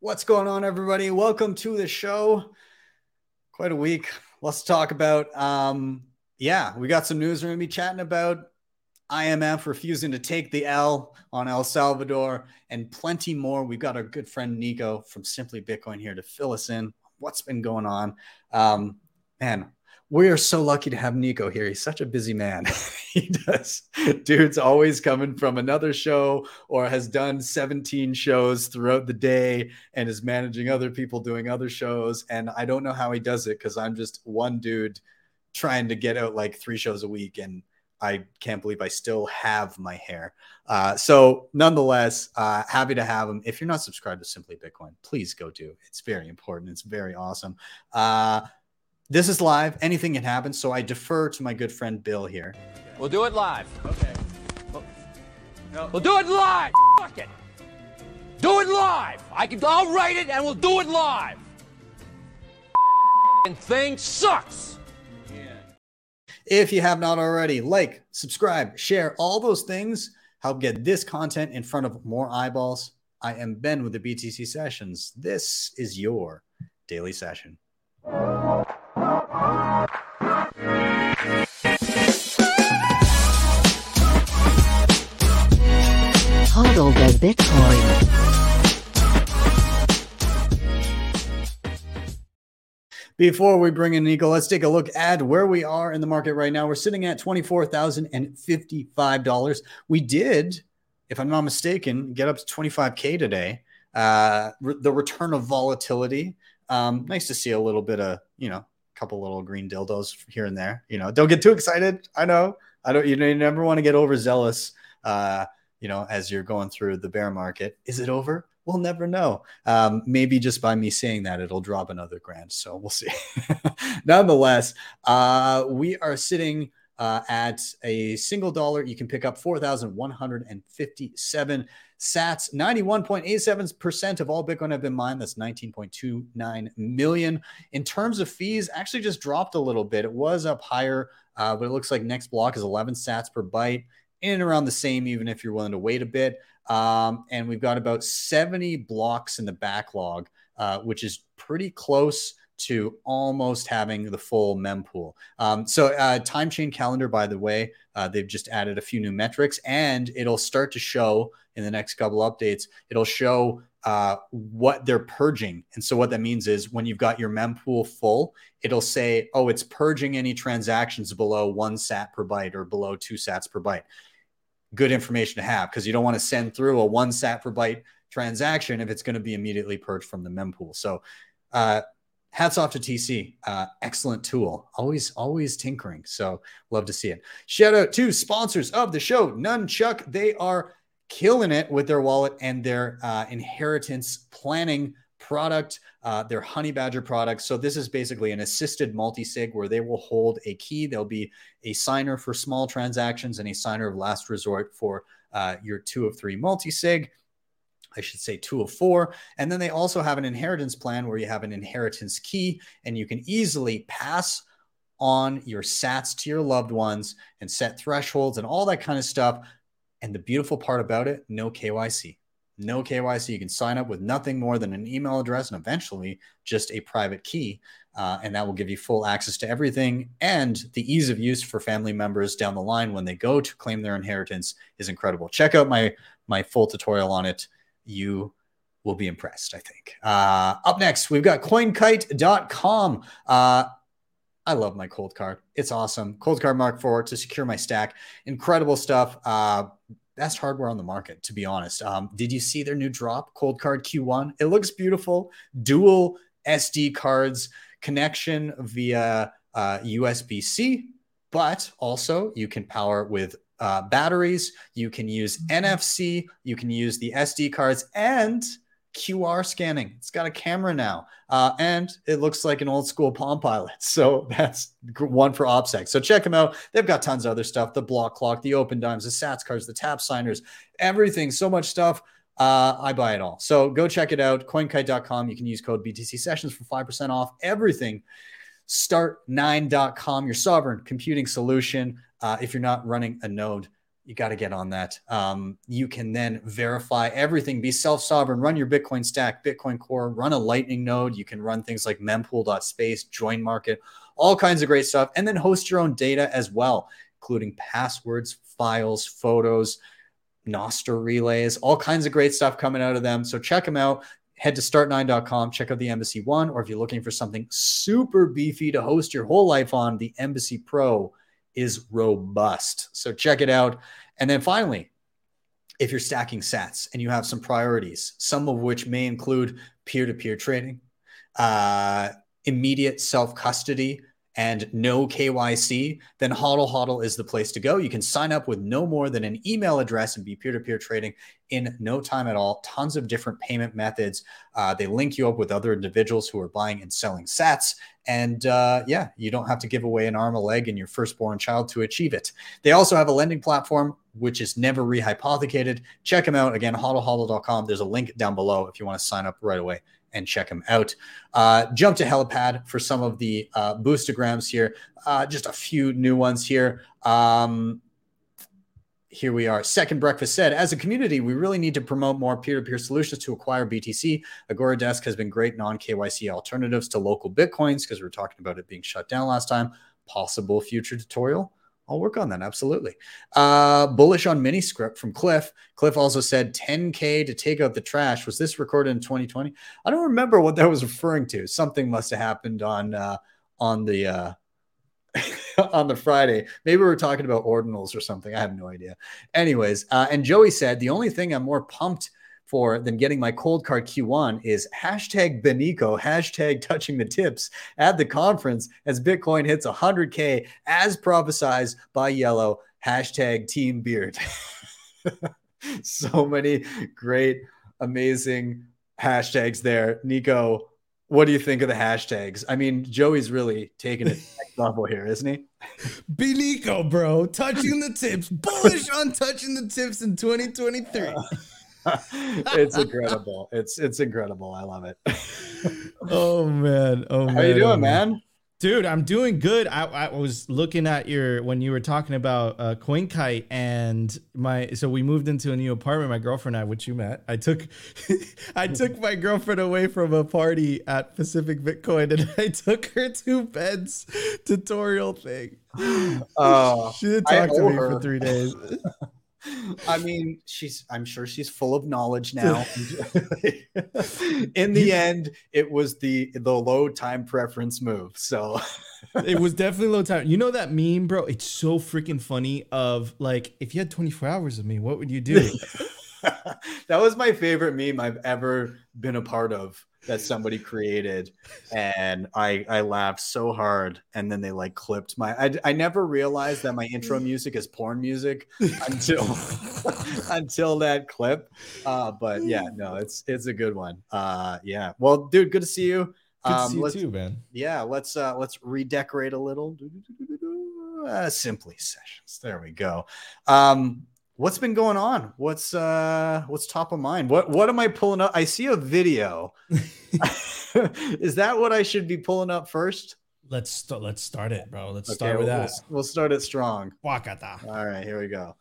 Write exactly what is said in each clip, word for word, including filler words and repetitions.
What's going on, everybody? Welcome to the show. Quite a week. Let's talk about. Um, yeah, we got some news we're going to be chatting about. I M F refusing to take the L on El Salvador and plenty more. We've got our good friend Nico from Simply Bitcoin here to fill us in. What's been going on? Um, man, we are so lucky to have Nico here. He's such a busy man. He does. Dude's always coming from another show or has done seventeen shows throughout the day and is managing other people doing other shows. And I don't know how he does it because I'm just one dude trying to get out like three shows a week. And I can't believe I still have my hair. Uh, so nonetheless, uh, happy to have him. If you're not subscribed to Simply Bitcoin, please go do. It's very important. It's very awesome. Uh, This is live. Anything can happen. So I defer to my good friend Bill here. We'll do it live. Okay. We'll, no. we'll do it live. Fuck it. Do it live. I can. I'll write it and we'll do it live. And thing sucks. If you have not already, like, subscribe, share, all those things help get this content in front of more eyeballs. I am Ben with the B T C Sessions. This is your daily session. Hodl the Bitcoin. Before we bring in Nico, let's take a look at where we are in the market right now. We're sitting at twenty-four thousand fifty-five dollars. We did, if I'm not mistaken, get up to twenty-five K today. Uh, re- the return of volatility. Um, nice to see a little bit of, you know, a couple little green dildos here and there. You know, don't get too excited. I know. I don't, you know, you never want to get overzealous, uh, you know, as you're going through the bear market. Is it over? We'll never know. Um, maybe just by me saying that, it'll drop another grand. So we'll see. Nonetheless, uh, we are sitting uh, at a single dollar. You can pick up four thousand one hundred fifty-seven sats. ninety-one point eight seven percent of all Bitcoin have been mined. That's nineteen point two nine million. In terms of fees, actually just dropped a little bit. It was up higher, uh, but it looks like next block is eleven sats per byte. In and around the same, even if you're willing to wait a bit. Um, and we've got about seventy blocks in the backlog, uh, which is pretty close to almost having the full mempool. Um, so uh, time chain calendar, by the way, uh, they've just added a few new metrics, and it'll start to show in the next couple updates. It'll show uh, what they're purging. And so what that means is when you've got your mempool full, it'll say, oh, it's purging any transactions below one sat per byte or below two sats per byte. Good information to have because you don't want to send through a one sat per byte transaction if it's going to be immediately purged from the mempool. So uh, hats off to T C. Uh, excellent tool. Always, always tinkering. So love to see it. Shout out to sponsors of the show, Nunchuck. They are killing it with their wallet and their uh, inheritance planning product, uh, their Honey Badger product. So this is basically an assisted multi-sig where they will hold a key. There'll be a signer for small transactions and a signer of last resort for uh, your two of three multi-sig. I should say two of four. And then they also have an inheritance plan where you have an inheritance key and you can easily pass on your sats to your loved ones and set thresholds and all that kind of stuff. And the beautiful part about it, no K Y C. No K Y C. You can sign up with nothing more than an email address and eventually just a private key. Uh, and that will give you full access to everything. And the ease of use for family members down the line when they go to claim their inheritance is incredible. Check out my, my full tutorial on it. You will be impressed, I think. Uh, up next, we've got coinkite dot com. Uh, I love my cold card. It's awesome. Cold card Mark four to secure my stack. Incredible stuff. Uh, Best hardware on the market, to be honest. Um, did you see their new drop, Cold Card Q one? It looks beautiful. Dual S D cards, connection via uh, U S B C, but also you can power with uh, batteries. You can use N F C. You can use the S D cards and Q R scanning. It's got a camera now. Uh, and it looks like an old school Palm Pilot. So that's one for OPSEC. So check them out. They've got tons of other stuff. The block clock, the open dimes, the sats cards, the tap signers, everything. So much stuff. Uh, I buy it all. So go check it out. coinkite dot com. You can use code B T C Sessions for five percent off everything. start nine dot com, your sovereign computing solution. Uh, if you're not running a node, you got to get on that. Um, you can then verify everything, be self-sovereign, run your Bitcoin stack, Bitcoin Core, run a Lightning node. You can run things like mempool.space, join market, all kinds of great stuff, and then host your own data as well, including passwords, files, photos, Nostr relays, all kinds of great stuff coming out of them. So check them out. Head to start nine dot com, check out the Embassy One, or if you're looking for something super beefy to host your whole life on, the Embassy Pro is robust. So check it out. And then finally, if you're stacking sats and you have some priorities, some of which may include peer-to-peer trading, uh, immediate self-custody, and no K Y C, then HODL HODL is the place to go. You can sign up with no more than an email address and be peer-to-peer trading in no time at all. Tons of different payment methods. Uh, they link you up with other individuals who are buying and selling sats. And uh, yeah, you don't have to give away an arm, a leg, and your firstborn child to achieve it. They also have a lending platform, which is never rehypothecated. Check them out. Again, hodl hodl dot com. There's a link down below if you want to sign up right away and check them out. Uh, jump to Helipad for some of the uh, boostograms here. Uh, just a few new ones here. Um, here we are. Second Breakfast said, as a community, we really need to promote more peer-to-peer solutions to acquire B T C. Agora Desk has been great non-K Y C alternatives to local Bitcoins, because we were talking about it being shut down last time. Possible future tutorial. I'll work on that. Absolutely. Uh, bullish on Miniscript from Cliff. Cliff also said ten K to take out the trash. Was this recorded in twenty twenty? I don't remember what that was referring to. Something must have happened on, uh, on the, uh, on the Friday. Maybe we were talking about ordinals or something. I have no idea. Anyways. Uh, and Joey said, the only thing I'm more pumped for than getting my cold card Q one is hashtag Benico, hashtag touching the tips at the conference as Bitcoin hits one hundred K as prophesized by Yellow, hashtag Team Beard. So many great, amazing hashtags there. Nico, what do you think of the hashtags? I mean, Joey's really taking it next level here, isn't he? Benico, bro, touching the tips, bullish on touching the tips in twenty twenty-three. It's incredible. It's it's incredible. I love it. Oh man. Oh man. How you doing, oh, man? Dude, I'm doing good. I, I was looking at your when you were talking about uh, CoinKite and my. So we moved into a new apartment. My girlfriend and I, which you met. I took, I took my girlfriend away from a party at Pacific Bitcoin, and I took her to Ben's tutorial thing. Uh, she didn't talk to me her. for three days. I mean, she's, I'm sure she's full of knowledge now. In the end, it was the, the low time preference move. So it was definitely low time. You know that meme, bro? It's so freaking funny of like, if you had twenty-four hours of me, what would you do? That was my favorite meme I've ever been a part of that somebody created. And I, I laughed so hard. And then they like clipped my, I, I never realized that my intro music is porn music until, until that clip. Uh, but yeah, no, it's, it's a good one. Uh, yeah. Well, dude, good to see you. Good to um, see you let's, too, man. Yeah. Let's, uh, let's redecorate a little. Uh, Simply Sessions. There we go. Um, What's been going on? What's uh what's top of mind? What what am I pulling up? I see a video. Is that what I should be pulling up first? Let's st- let's start it, bro. Let's Okay, start with we'll, that. We'll start it strong. Wakata. All right, here we go.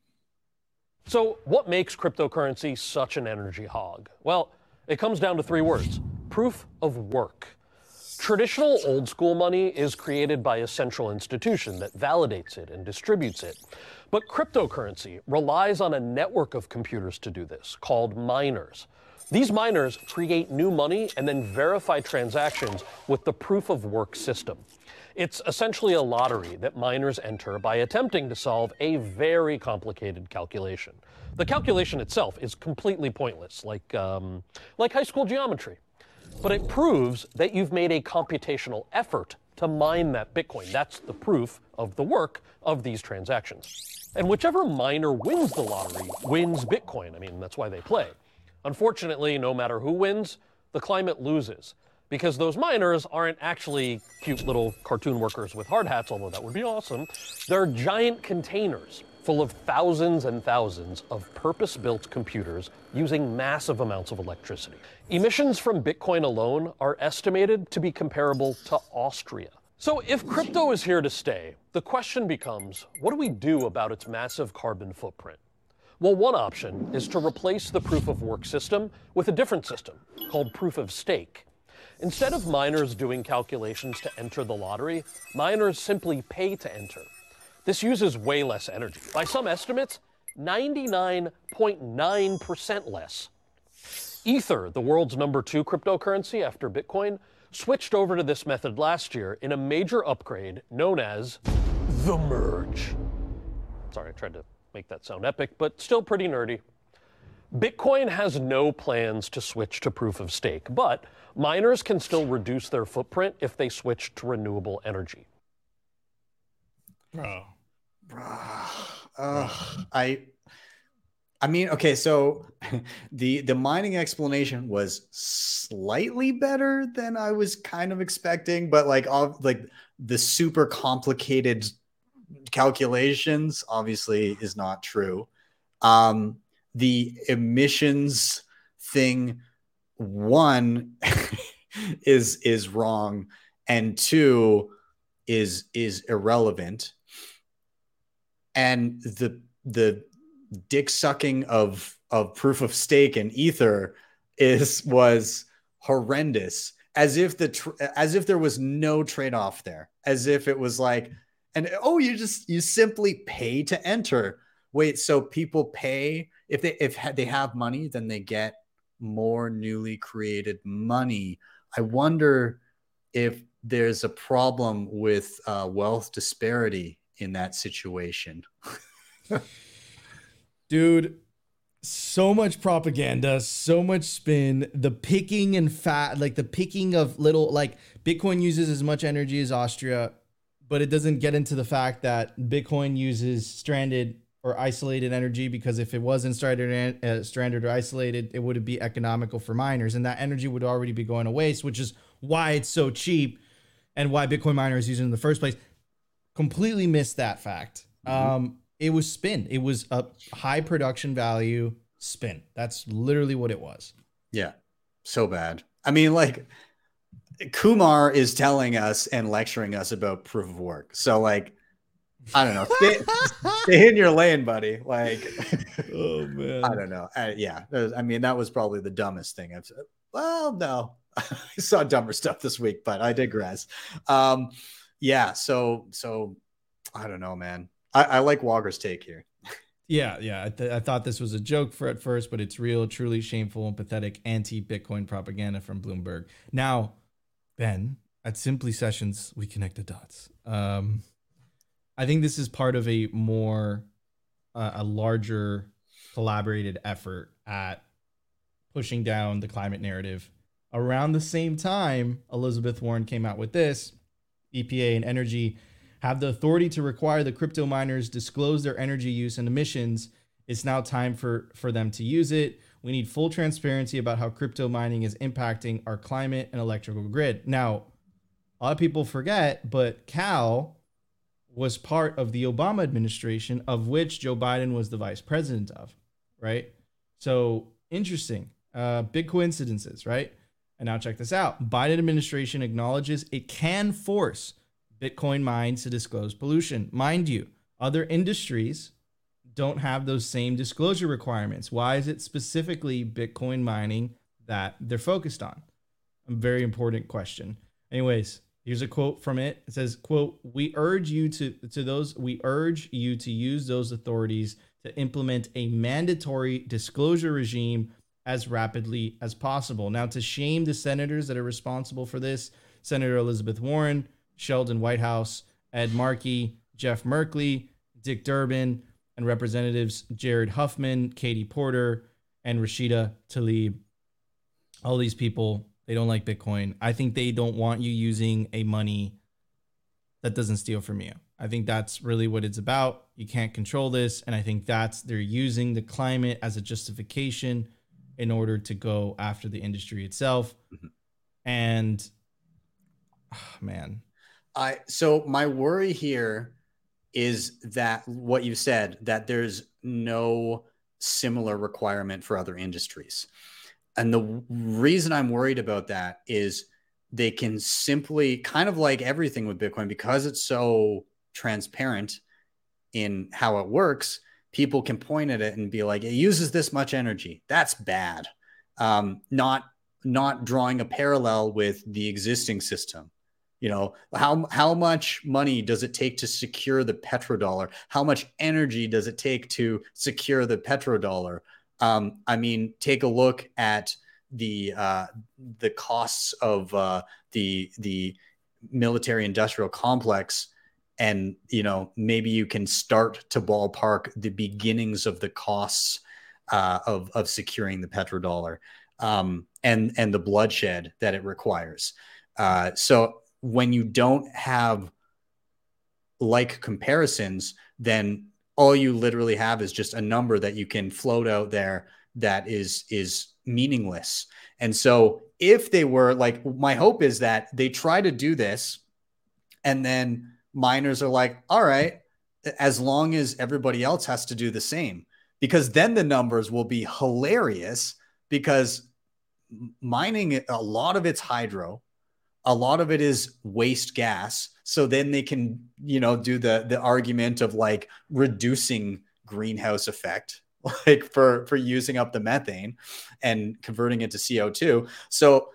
So what makes cryptocurrency such an energy hog? Well, it comes down to three words: proof of work. Traditional old school money is created by a central institution that validates it and distributes it. But cryptocurrency relies on a network of computers to do this, called miners. These miners create new money and then verify transactions with the proof of work system. It's essentially a lottery that miners enter by attempting to solve a very complicated calculation. The calculation itself is completely pointless, like, um, like high school geometry. But it proves that you've made a computational effort to mine that Bitcoin. That's the proof of the work of these transactions. And whichever miner wins the lottery wins Bitcoin. I mean, that's why they play. Unfortunately, no matter who wins, the climate loses, because those miners aren't actually cute little cartoon workers with hard hats, although that would be awesome. They're giant containers full of thousands and thousands of purpose-built computers using massive amounts of electricity. Emissions from Bitcoin alone are estimated to be comparable to Austria. So if crypto is here to stay, the question becomes, what do we do about its massive carbon footprint? Well, one option is to replace the proof of work system with a different system called proof of stake. Instead of miners doing calculations to enter the lottery, miners simply pay to enter. This uses way less energy. By some estimates, ninety-nine point nine percent less. Ether, the world's number two cryptocurrency after Bitcoin, switched over to this method last year in a major upgrade known as the merge. Sorry, I tried to make that sound epic, but still pretty nerdy. Bitcoin has no plans to switch to proof of stake, but miners can still reduce their footprint if they switch to renewable energy. Bro. Bro. Uh, I I mean, okay, so the the mining explanation was slightly better than I was kind of expecting, but like all like the super complicated calculations obviously is not true. Um, the emissions thing, one is is wrong, and two is is irrelevant. And the the dick sucking of of proof of stake and Ether is was horrendous, as if the tr- as if there was no trade-off there, as if it was like, and oh, you just you simply pay to enter. Wait, so people pay if they if they have money, then they get more newly created money. I wonder if there's a problem with uh, wealth disparity in that situation. Dude, so much propaganda, so much spin, the picking and fat, like the picking of little, like Bitcoin uses as much energy as Austria, but it doesn't get into the fact that Bitcoin uses stranded or isolated energy, because if it wasn't stranded, uh, stranded or isolated, it wouldn't be economical for miners, and that energy would already be going to waste, which is why it's so cheap and why Bitcoin miners use it in the first place. Completely missed that fact. Mm-hmm. Um, it was spin. It was a high production value spin. That's literally what it was. Yeah, so bad. I mean, like, Kumar is telling us and lecturing us about proof of work. So, like, I don't know. Stay, stay in your lane, buddy. Like, oh man, I don't know. I, yeah, I mean, that was probably the dumbest thing I've said. Well, no, I saw dumber stuff this week, but I digress. Um, yeah, so so I don't know, man. I, I like Walker's take here. Yeah, yeah. I, th- I thought this was a joke for at first, but it's real, truly shameful and pathetic anti-Bitcoin propaganda from Bloomberg. Now, Ben, at Simply Sessions, we connect the dots. Um, I think this is part of a more, uh, a larger collaborated effort at pushing down the climate narrative. Around the same time, Elizabeth Warren came out with this. E P A and Energy have the authority to require the crypto miners disclose their energy use and emissions. It's now time for, for them to use it. We need full transparency about how crypto mining is impacting our climate and electrical grid. Now, a lot of people forget, but Cal was part of the Obama administration, of which Joe Biden was the vice president of, right? So interesting, uh, big coincidences, right? And now check this out. Biden administration acknowledges it can force Bitcoin mines to disclose pollution. Mind you, other industries don't have those same disclosure requirements. Why is it specifically Bitcoin mining that they're focused on? A very important question. Anyways, here's a quote from it. It says, quote, we urge you to, to those, we urge you to use those authorities to implement a mandatory disclosure regime as rapidly as possible. Now, to shame the senators that are responsible for this, Senator Elizabeth Warren, Sheldon Whitehouse, Ed Markey, Jeff Merkley, Dick Durbin, and Representatives Jared Huffman, Katie Porter, and Rashida Tlaib. All these people, they don't like Bitcoin. I think they don't want you using a money that doesn't steal from you. I think that's really what it's about. You can't control this. And I think that's, they're using the climate as a justification in order to go after the industry itself. Mm-hmm. And oh, man, I so my worry here is that what you said, that there's no similar requirement for other industries. And the reason I'm worried about that is they can simply, kind of like everything with Bitcoin, because it's so transparent in how it works, people can point at it and be like, it uses this much energy. That's bad. Um, not, not drawing a parallel with the existing system. You know, how, how much money does it take to secure the petrodollar? How much energy does it take to secure the petrodollar? Um, I mean, take a look at the, uh, the costs of uh, the, the military industrial complex. And, you know, maybe you can start to ballpark the beginnings of the costs uh, of, of securing the petrodollar um, and, and the bloodshed that it requires. Uh, so when you don't have like comparisons, then all you literally have is just a number that you can float out there that is, is meaningless. And so if they were like, my hope is that they try to do this and then miners are like, all right, as long as everybody else has to do the same, because then the numbers will be hilarious, because mining, a lot of it's hydro, a lot of it is waste gas. So then they can, you know, do the, the argument of like reducing greenhouse effect, like for, for using up the methane and converting it to C O two. So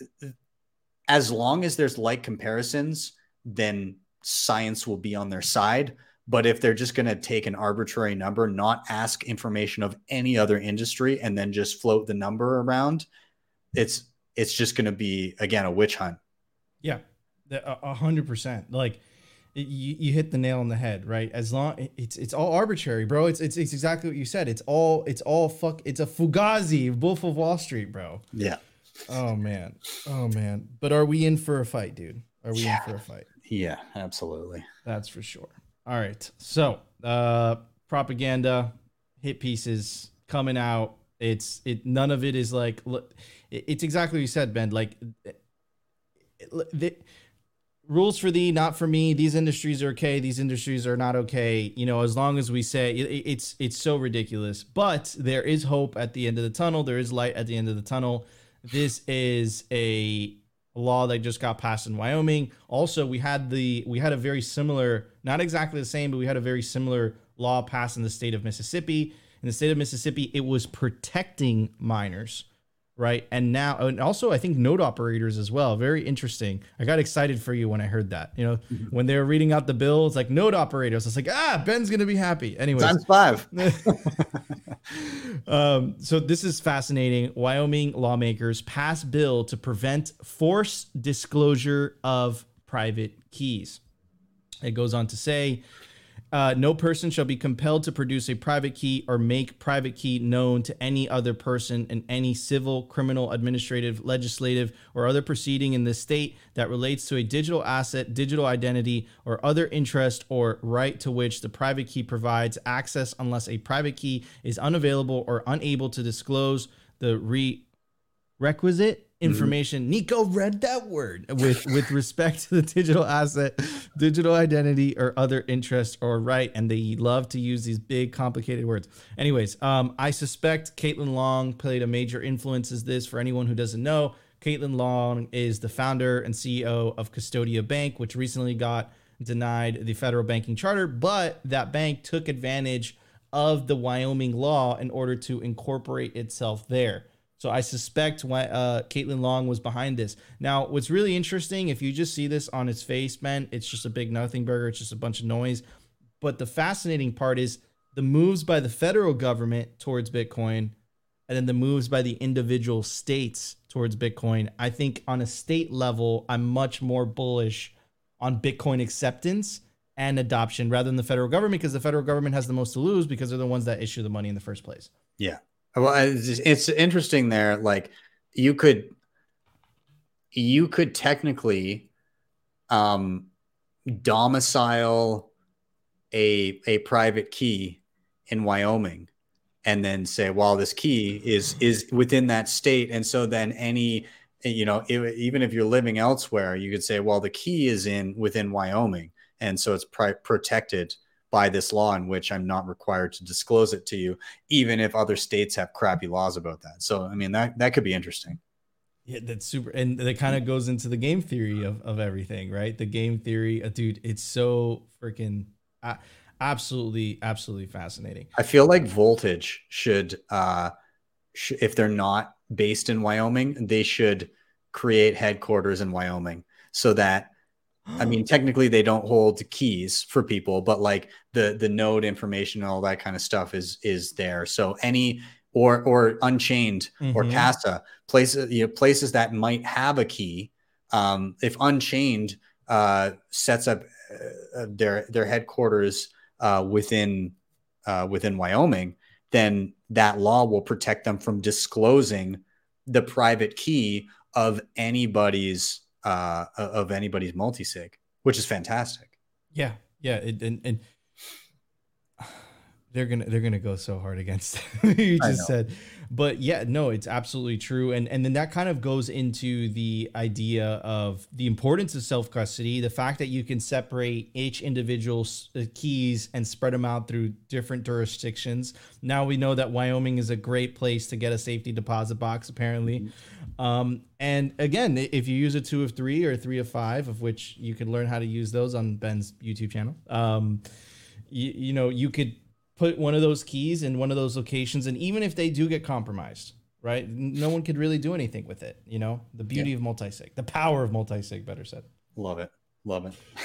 as long as there's like comparisons, then science will be on their side. But if they're just going to take an arbitrary number, not ask information of any other industry, and then just float the number around, it's, it's just going to be, again, a witch hunt. Yeah, a hundred percent. Like you, you hit the nail on the head, right? As long it's it's all arbitrary, bro. It's it's it's exactly what you said. It's all it's all fuck. It's a Fugazi, Wolf of Wall Street, bro. Yeah. Oh man. Oh man. But are we in for a fight, dude? Are we yeah. in for a fight? Yeah, absolutely. That's for sure. All right. So, uh, propaganda, hit pieces coming out. It's it. None of it is like. It's exactly what you said, Ben. Like. The rules for thee, not for me. These industries are okay. These industries are not okay. You know, as long as we say it, it's it's so ridiculous. But there is hope at the end of the tunnel. There is light at the end of the tunnel. This is a law that just got passed in Wyoming. Also, we had the we had a very similar, not exactly the same, but we had a very similar law passed in the state of Mississippi. In the state of Mississippi, it was protecting minors. Right. And now, and also, I think node operators as well. Very interesting. I got excited for you when I heard that. You know, mm-hmm. when they were reading out the bill, it's like node operators. It's like, ah, Ben's going to be happy. Anyways. Times five. um, so this is fascinating. Wyoming lawmakers pass bill to prevent forced disclosure of private keys. It goes on to say, Uh, no person shall be compelled to produce a private key or make private key known to any other person in any civil, criminal, administrative, legislative, or other proceeding in the state that relates to a digital asset, digital identity, or other interest or right to which the private key provides access unless a private key is unavailable or unable to disclose the re- requisite information. Mm-hmm. Nico read that word with with respect to the digital asset, digital identity, or other interest or right. And they love to use these big, complicated words. Anyways, um, I suspect Caitlin Long played a major influence as this. For anyone who doesn't know, Caitlin Long is the founder and C E O of Custodia Bank, which recently got denied the federal banking charter, but that bank took advantage of the Wyoming law in order to incorporate itself there. So I suspect why uh, Caitlin Long was behind this. Now, what's really interesting, if you just see this on its face, man, it's just a big nothing burger. It's just a bunch of noise. But the fascinating part is the moves by the federal government towards Bitcoin and then the moves by the individual states towards Bitcoin. I think on a state level, I'm much more bullish on Bitcoin acceptance and adoption rather than the federal government, because the federal government has the most to lose because they're the ones that issue the money in the first place. Yeah. Well, it's, it's interesting there. Like you could, you could technically um, domicile a a private key in Wyoming, and then say, well, this key is is within that state, and so then any, you know, it, even if you're living elsewhere, you could say, well, the key is in within Wyoming, and so it's pri- protected by this law in which I'm not required to disclose it to you, even if other states have crappy laws about that. So, I mean, that, that could be interesting. Yeah, that's super, and that kind of goes into the game theory of, of everything, right? The game theory, uh, dude, it's so freaking uh, absolutely, absolutely fascinating. I feel like Voltage should, uh, sh- if they're not based in Wyoming, they should create headquarters in Wyoming so that, I mean, technically they don't hold keys for people, but like the the node information and all that kind of stuff is is there. So any or or Unchained mm-hmm. or Casa places, you know, places that might have a key. Um, if Unchained uh, sets up uh, their their headquarters uh, within uh, within Wyoming, then that law will protect them from disclosing the private key of anybody's uh, of anybody's multisig, which is fantastic. Yeah, yeah, it, and and they're gonna they're gonna go so hard against what you just said, but yeah, no, it's absolutely true, and and then that kind of goes into the idea of the importance of self custody, the fact that you can separate each individual's keys and spread them out through different jurisdictions. Now we know that Wyoming is a great place to get a safety deposit box, apparently. Mm-hmm. Um, and again, if you use a two of three or a three of five, of which you can learn how to use those on Ben's YouTube channel, um, you, you know, you could put one of those keys in one of those locations, and even if they do get compromised, right, no one could really do anything with it. You know, the beauty yeah. of multi-sig, the power of multi-sig, better said. Love it. Love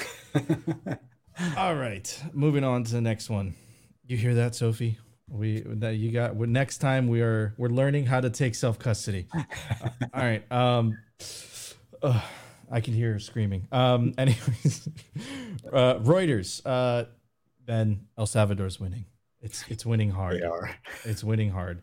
it. All right, moving on to the next one. You hear that, Sophie? We that you got. Next time we are we're learning how to take self custody. uh, all right. Um, uh, I can hear her screaming. Um, anyways, uh, Reuters. Uh, Ben, El Salvador's winning. It's it's winning hard. They are. It's winning hard.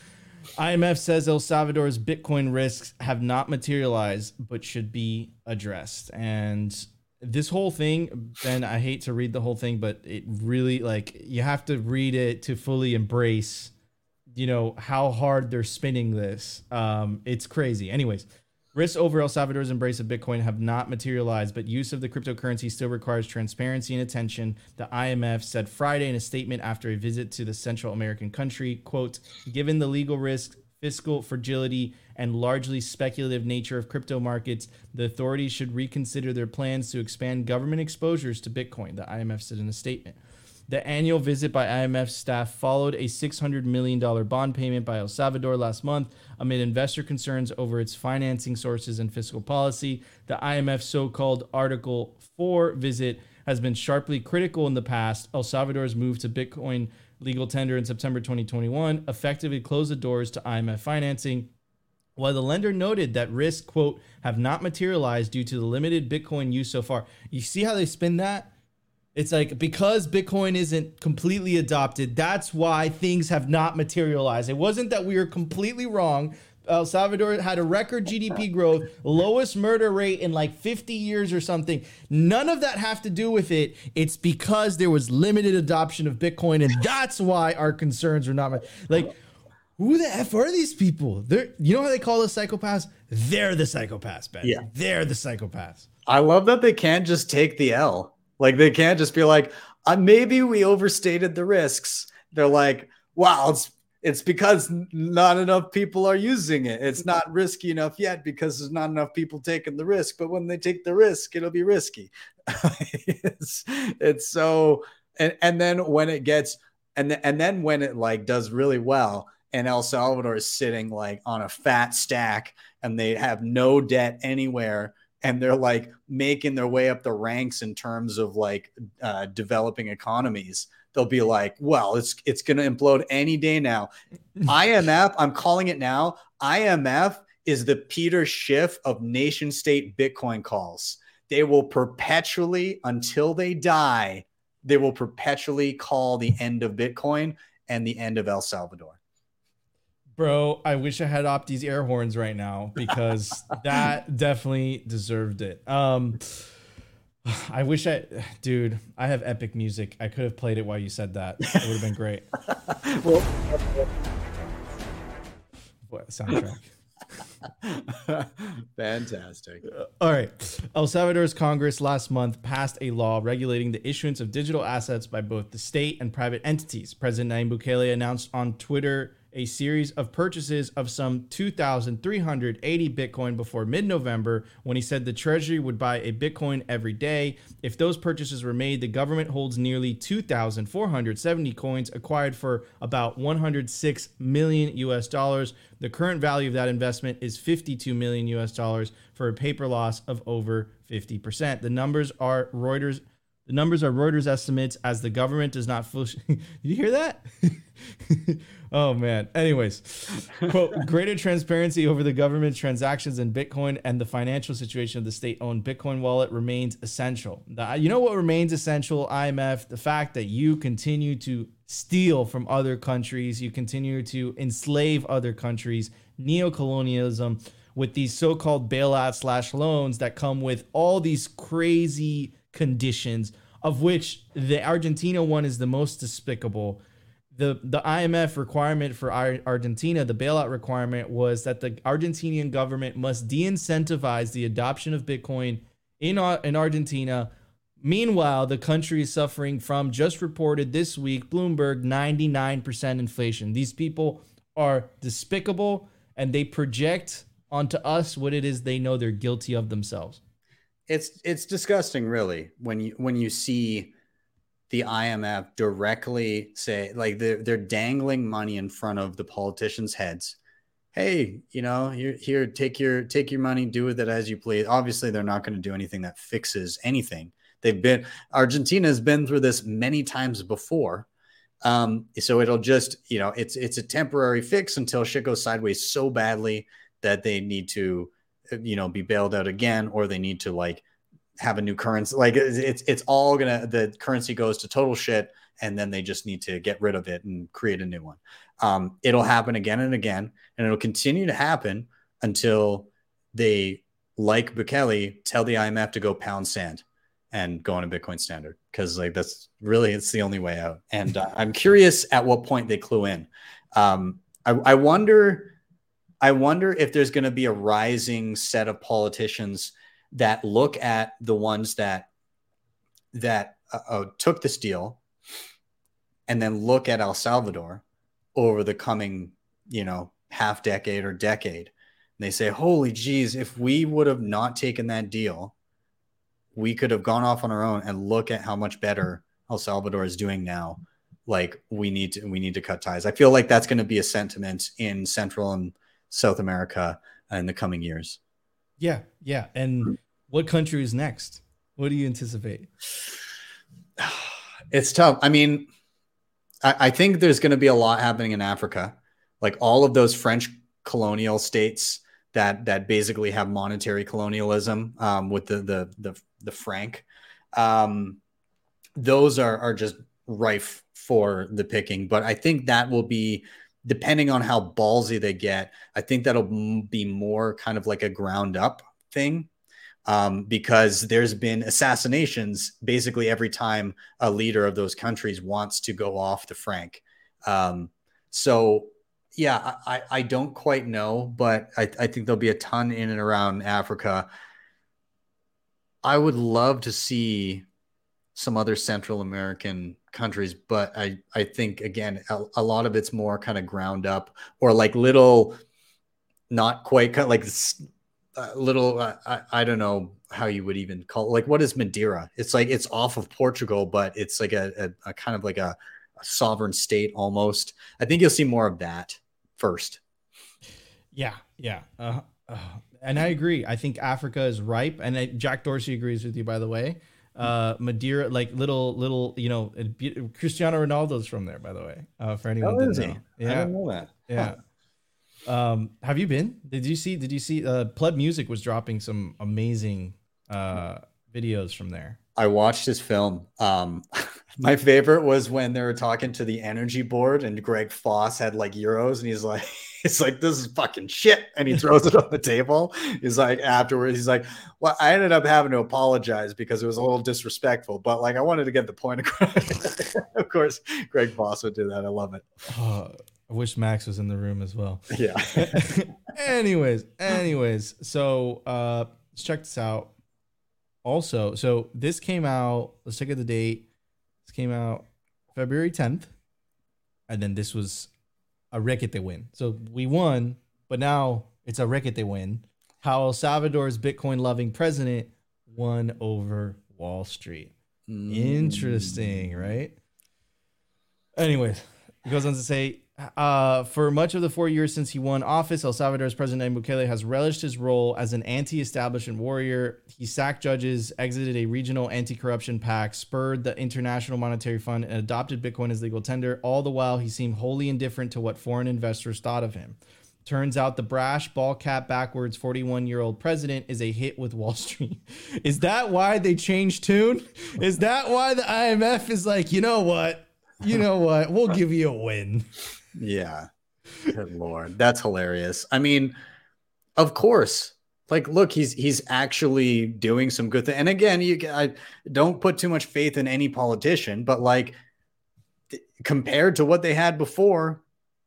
I M F says El Salvador's Bitcoin risks have not materialized, but should be addressed. And this whole thing, Ben, I hate to read the whole thing, but it really, like, you have to read it to fully embrace, you know, how hard they're spinning this. Um, it's crazy. Anyways, risks over El Salvador's embrace of Bitcoin have not materialized, but use of the cryptocurrency still requires transparency and attention, the I M F said Friday in a statement after a visit to the Central American country. Quote, given the legal risks, fiscal fragility, and largely speculative nature of crypto markets, the authorities should reconsider their plans to expand government exposures to Bitcoin, the I M F said in a statement. The annual visit by I M F staff followed a six hundred million dollars bond payment by El Salvador last month amid investor concerns over its financing sources and fiscal policy. The I M F's so-called Article four visit has been sharply critical in the past. El Salvador's move to Bitcoin legal tender in September twenty twenty-one effectively closed the doors to I M F financing, while the lender noted that risks, quote, have not materialized due to the limited Bitcoin use so far. You see how they spin that? It's like, because Bitcoin isn't completely adopted, that's why things have not materialized. It wasn't that we were completely wrong. El Salvador had a record G D P growth, lowest murder rate in like fifty years or something. None of that have to do with it. It's because there was limited adoption of Bitcoin, and that's why our concerns are not met. Like, who the F are these people? They're, you know how they call us psychopaths? They're the psychopaths, Ben. Yeah. They're the psychopaths. I love that they can't just take the L. Like, they can't just be like, uh, maybe we overstated the risks. They're like, wow, it's it's because not enough people are using it. It's not risky enough yet because there's not enough people taking the risk. But when they take the risk, it'll be risky. it's, it's so, and, and then when it gets, and, th- and then when it like does really well, and El Salvador is sitting like on a fat stack and they have no debt anywhere, and they're like making their way up the ranks in terms of like uh, developing economies, they'll be like, well, it's it's going to implode any day now. I M F, I'm calling it now. I M F is the Peter Schiff of nation state Bitcoin calls. They will perpetually, until they die, they will perpetually call the end of Bitcoin and the end of El Salvador. Bro, I wish I had Opti's air horns right now, because that definitely deserved it. Um, I wish I, dude, I have epic music. I could have played it while you said that. It would have been great. Well, what soundtrack? Fantastic. Uh, all right. El Salvador's Congress last month passed a law regulating the issuance of digital assets by both the state and private entities. President Nayib Bukele announced on Twitter a series of purchases of some two thousand three hundred eighty Bitcoin before mid-November, when he said the Treasury would buy a Bitcoin every day. If those purchases were made, the government holds nearly two thousand four hundred seventy coins acquired for about one hundred six million U S dollars. The current value of that investment is fifty-two million U S dollars for a paper loss of over fifty percent. The numbers are Reuters The numbers are Reuters estimates, as the government does not fully. Did you hear that? Oh, man. Anyways, quote, greater transparency over the government's transactions in Bitcoin and the financial situation of the state-owned Bitcoin wallet remains essential. The, you know what remains essential, I M F? The fact that you continue to steal from other countries, you continue to enslave other countries, neocolonialism with these so-called bailout slash loans that come with all these crazy conditions, of which the Argentina one is the most despicable. The the I M F requirement for Argentina, the bailout requirement, was that the Argentinian government must de-incentivize the adoption of Bitcoin in, in Argentina. Meanwhile, the country is suffering from, just reported this week, Bloomberg, ninety-nine percent inflation. These people are despicable, and they project onto us what it is they know they're guilty of themselves. It's it's disgusting, really, when you when you see the I M F directly say, like, they're, they're dangling money in front of the politicians' heads. Hey, you know, here, here, take your take your money, do with it as you please. Obviously, they're not going to do anything that fixes anything. They've been Argentina has been through this many times before. Um, so it'll just, you know, it's it's a temporary fix until shit goes sideways so badly that they need to, you know, be bailed out again, or they need to, like, have a new currency. Like, it's it's all gonna, the currency goes to total shit, and then they just need to get rid of it and create a new one. Um, it'll happen again and again, and it'll continue to happen until they, like Bukele, tell the I M F to go pound sand and go on a Bitcoin standard, because, like, that's really, it's the only way out. And uh, I'm curious at what point they clue in. Um, I, I wonder. I wonder if there's going to be a rising set of politicians that look at the ones that that uh, uh, took this deal, and then look at El Salvador over the coming, you know, half decade or decade. And they say, holy geez, if we would have not taken that deal, we could have gone off on our own, and look at how much better El Salvador is doing now. Like, we need to, we need to cut ties. I feel like that's going to be a sentiment in Central and South America in the coming years. Yeah, yeah. And what country is next? What do you anticipate? It's tough. I mean, I, I think there's going to be a lot happening in Africa, like all of those French colonial states that that basically have monetary colonialism um, with the the the, the franc. Um, those are are just rife for the picking. But I think that will be, depending on how ballsy they get, I think that'll be more kind of like a ground up thing, um, because there's been assassinations basically every time a leader of those countries wants to go off the franc. Um, so, yeah, I, I don't quite know, but I, I think there'll be a ton in and around Africa. I would love to see some other Central American countries, but I, I think, again, a, a lot of it's more kind of ground up, or like little, not quite kind of like uh, little, uh, I, I don't know how you would even call it. Like, what is Madeira? It's like, it's off of Portugal, but it's like a, a, a kind of like a, a sovereign state almost. I think you'll see more of that first. Yeah. Yeah. Uh, uh, and I agree. I think Africa is ripe. And I, Jack Dorsey agrees with you, by the way. Uh, Madeira, like little, little, you know, Cristiano Ronaldo's from there, by the way. Uh, for anyone oh, that is know. he? Yeah. I didn't know that. Yeah. Huh. Um, have you been? Did you see? Did you see? Uh, Pleb Music was dropping some amazing uh videos from there. I watched his film. Um, my favorite was when they were talking to the energy board, and Greg Foss had like euros, and he's like, it's like, this is fucking shit. And he throws it on the table. He's like, afterwards, he's like, well, I ended up having to apologize because it was a little disrespectful, but like, I wanted to get the point across. Of course, Greg Foss would do that. I love it. Oh, I wish Max was in the room as well. Yeah. anyways, anyways. So uh, let's check this out. Also, so this came out, let's check out the date. This came out February tenth. And then this was a requete win. So we won, but now it's a requete win. How El Salvador's Bitcoin-loving president won over Wall Street. Mm. Interesting, right? Anyways, it goes on to say, uh, for much of the four years since he won office, El Salvador's President Nayib Bukele has relished his role as an anti-establishment warrior. He sacked judges, exited a regional anti-corruption pact, spurred the International Monetary Fund, and adopted Bitcoin as legal tender. All the while, he seemed wholly indifferent to what foreign investors thought of him. Turns out the brash, ball cap backwards forty-one-year-old president is a hit with Wall Street. Is that why they changed tune? Is that why the I M F is like, you know what? You know what? We'll give you a win. Yeah. Good Lord. That's hilarious. I mean, of course. Like, look, he's he's actually doing some good things. And again, you I don't put too much faith in any politician, but like th- compared to what they had before,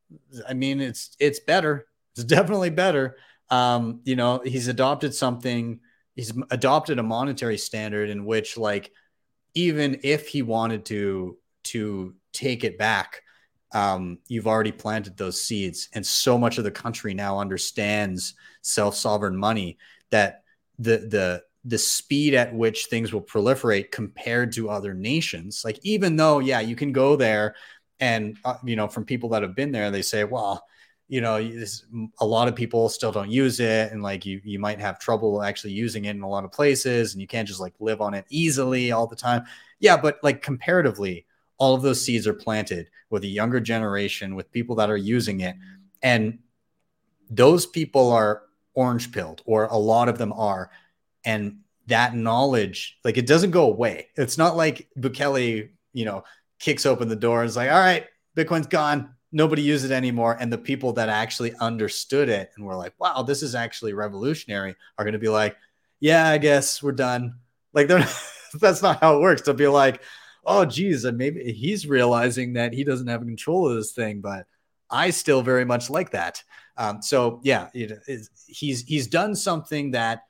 I mean, it's it's better. It's definitely better. Um, you know, he's adopted something. He's adopted a monetary standard in which, like, even if he wanted to to take it back, um, you've already planted those seeds, and so much of the country now understands self-sovereign money that the the the speed at which things will proliferate compared to other nations. Like, even though, yeah, you can go there. And, uh, you know, from people that have been there, they say, well, you know, this, a lot of people still don't use it. And like, you, you might have trouble actually using it in a lot of places, and you can't just like live on it easily all the time. Yeah. But like comparatively, all of those seeds are planted with a younger generation, with people that are using it. And those people are orange pilled, or a lot of them are. And that knowledge, like, it doesn't go away. It's not like Bukele, you know, kicks open the door and is like, all right, Bitcoin's gone. Nobody uses it anymore. And the people that actually understood it and were like, wow, this is actually revolutionary, are going to be like, yeah, I guess we're done. Like, they're that's not how it works. They'll be like, oh, geez, and maybe he's realizing that he doesn't have control of this thing, but I still very much like that. Um, so yeah, it, it, he's, he's done something that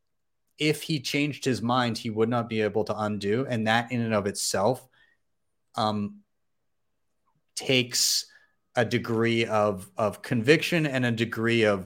if he changed his mind, he would not be able to undo. And that in and of itself um, takes a degree of, of conviction and a degree of,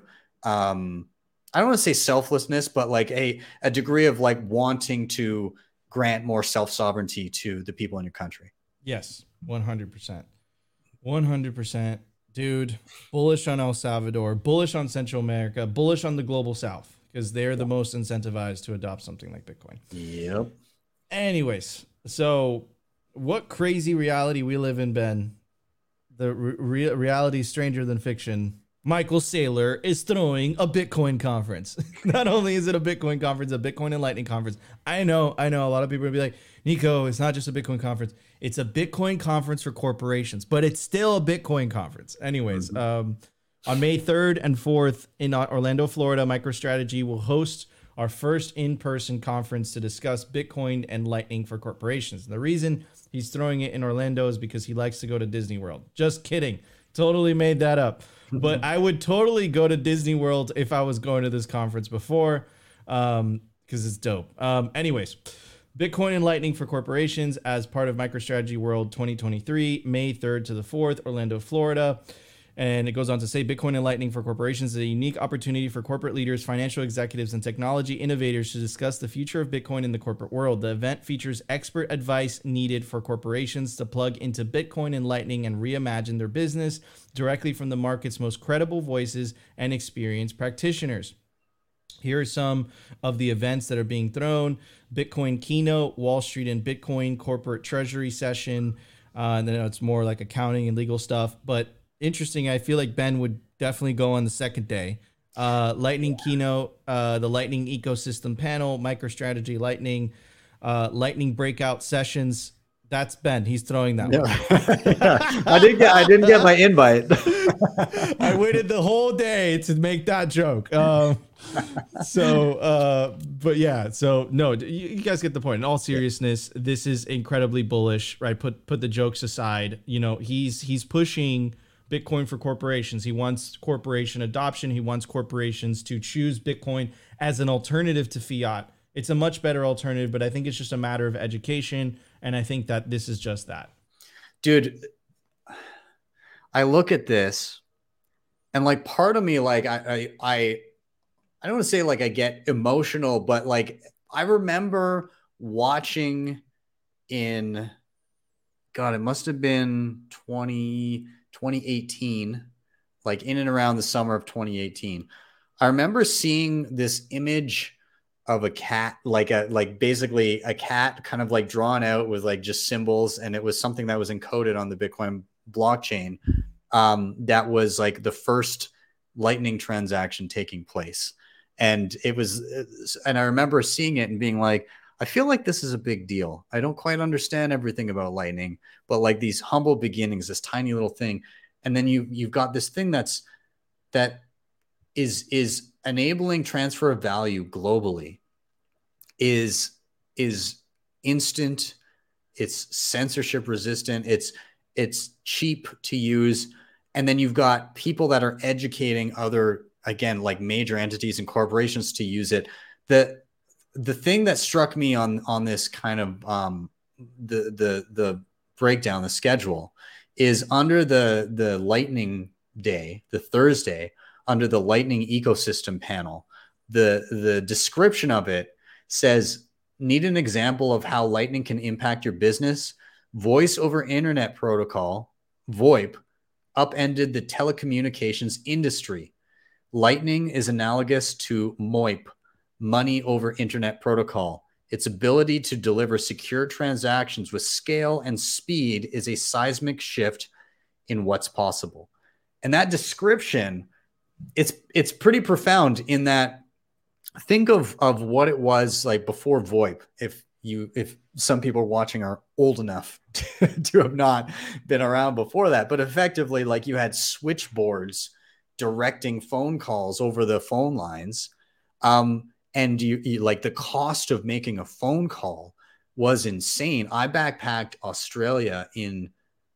um, I don't want to say selflessness, but like a, a degree of like wanting to grant more self-sovereignty to the people in your country. Yes. one hundred percent. one hundred percent. Dude, bullish on El Salvador, bullish on Central America, bullish on the global South, because they're the most incentivized to adopt something like Bitcoin. Yep. Anyways, so what crazy reality we live in, Ben. The re- reality is stranger than fiction. Michael Saylor is throwing a Bitcoin conference. Not only is it a Bitcoin conference, a Bitcoin and Lightning conference. I know, I know a lot of people will be like, Nico, it's not just a Bitcoin conference. It's a Bitcoin conference for corporations, but it's still a Bitcoin conference. Anyways, mm-hmm. um, on May third and fourth in Orlando, Florida, MicroStrategy will host our first in-person conference to discuss Bitcoin and Lightning for corporations. And the reason he's throwing it in Orlando is because he likes to go to Disney World. Just kidding. Totally made that up. But I would totally go to Disney World if I was going to this conference before, um, because it's dope. Um, anyways, Bitcoin and Lightning for corporations as part of MicroStrategy World twenty twenty-three, May third to the fourth, Orlando, Florida. And it goes on to say, Bitcoin and Lightning for corporations is a unique opportunity for corporate leaders, financial executives, and technology innovators to discuss the future of Bitcoin in the corporate world. The event features expert advice needed for corporations to plug into Bitcoin and Lightning and reimagine their business directly from the market's most credible voices and experienced practitioners. Here are some of the events that are being thrown. Bitcoin keynote, Wall Street and Bitcoin corporate treasury session. Uh, and then it's more like accounting and legal stuff. But interesting, I feel like Ben would definitely go on the second day. Uh, Lightning keynote, uh, the Lightning ecosystem panel, MicroStrategy Lightning, uh, Lightning breakout sessions. That's Ben. He's throwing that yeah. one. I didn't get. I didn't get my invite. I waited the whole day to make that joke. Um, so, uh, but yeah. So no, you, you guys get the point. In all seriousness, this is incredibly bullish, right? Put put the jokes aside. You know, he's he's pushing Bitcoin for corporations. He wants corporation adoption. He wants corporations to choose Bitcoin as an alternative to fiat. It's a much better alternative, but I think it's just a matter of education. And I think that this is just that. Dude, I look at this and like part of me, like I, I, I, I don't want to say like I get emotional, but like I remember watching in, God, it must have been twenty, twenty eighteen, like in and around the summer of twenty eighteen. I remember seeing this image of a cat, like a, like basically a cat kind of like drawn out with like just symbols. And it was something that was encoded on the Bitcoin blockchain. Um, that was like the first Lightning transaction taking place. And it was, and I remember seeing it and being like, I feel like this is a big deal. I don't quite understand everything about Lightning, but like these humble beginnings, this tiny little thing. And then you, you've got this thing that's, that is, is enabling transfer of value globally, is, is instant. It's censorship resistant. It's, it's cheap to use. And then you've got people that are educating other, again, like major entities and corporations to use it. The, the thing that struck me on, on this kind of um, the, the, the breakdown, the schedule, is under the, the Lightning Day, the Thursday, under the Lightning ecosystem panel, the, the description of it says, need an example of how Lightning can impact your business? Voice over Internet Protocol, VoIP, upended the telecommunications industry. Lightning is analogous to MoIP, Money over Internet Protocol. Its ability to deliver secure transactions with scale and speed is a seismic shift in what's possible. And that description, it's it's pretty profound in that, think of, of what it was like before VoIP. If you if some people watching are old enough to, to have not been around before that, but effectively, like, you had switchboards directing phone calls over the phone lines. Um, and you, you like the cost of making a phone call was insane. I backpacked Australia in